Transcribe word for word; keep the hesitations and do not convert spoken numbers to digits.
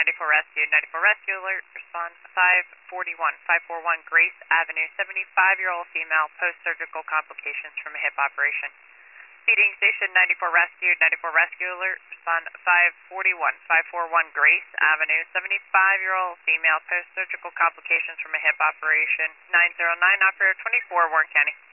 ninety-four Rescue. ninety-four Rescue alert, respond five forty-one, five forty-one Grace Avenue, seventy-five-year-old female, post-surgical complications from a hip operation. Feeding station ninety-four Rescue. ninety-four Rescue alert, respond five forty-one, five forty-one Grace Avenue, seventy-five-year-old female, post-surgical complications from a hip operation. nine zero nine, operator twenty-four, Warren County.